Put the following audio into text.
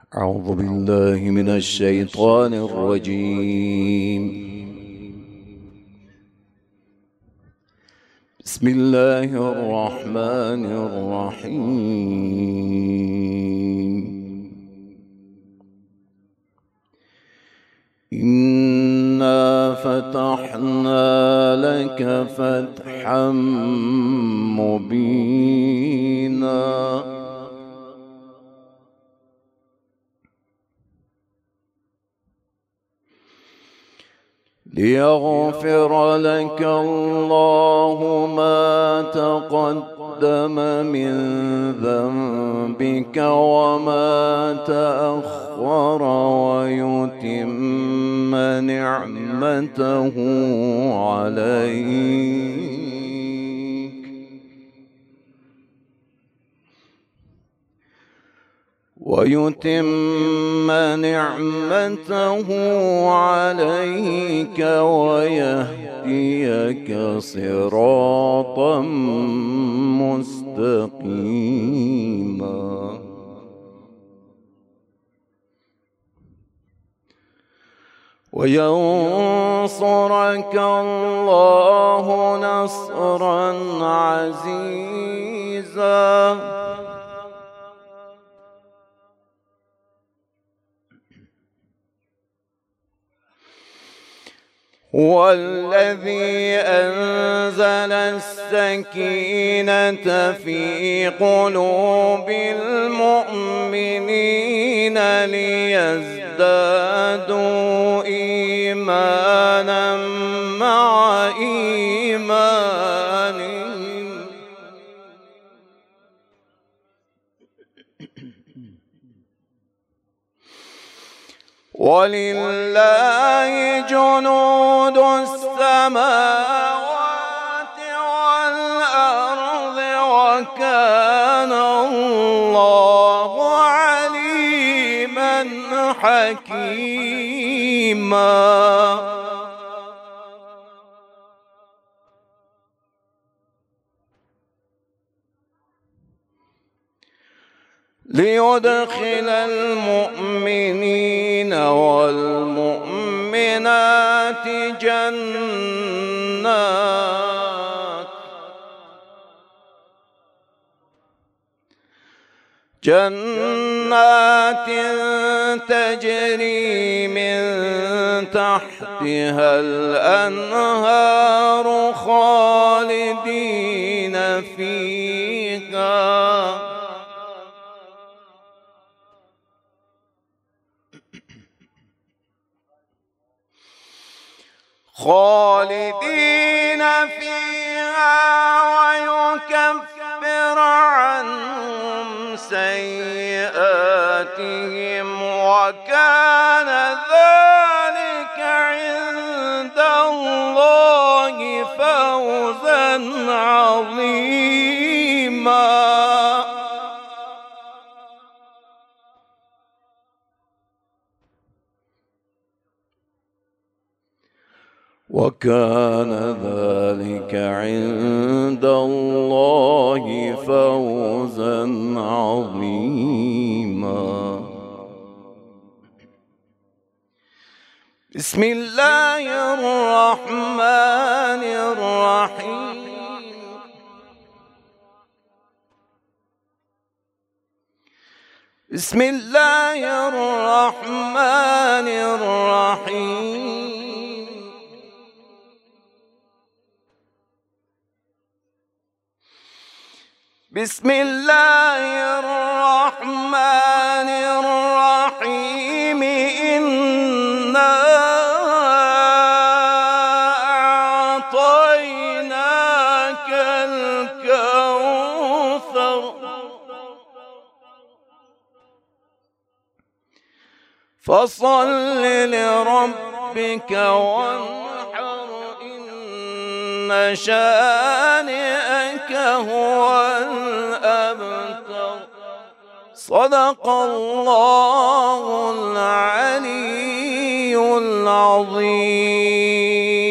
أعوذ بالله من الشيطان الرجيم. بسم الله الرحمن الرحيم. إنا فتحنا لك فتحا مبينا ليغفر لك الله ما تقدم من ذنبك وما تأخر ويتم نعمته عليك ويهديك صراطا مستقيما وينصرك الله نصرا عزيزا هو الذي أنزل السكينة في قلوب المؤمنين ليزدادوا إيمانا مع إيمانهم ولله جنود السماوات والأرض وكان الله عليما حكيما ليدخل المؤمنين والمؤمنات جنات تجري من تحتها الأنهار خالدين فيها ويكفر عنهم سيئاتهم وكان ذلك عند الله فوزا عظيما وكان ذلك عند الله فوزا عظيما بسم الله الرحمن الرحيم بسم الله الرحمن الرحيم بسم الله الرحمن الرحيم إنا أعطيناك الكوثر فصل لربك وانحر إن شانئك هو الأبتر صدق الله العلي العظيم.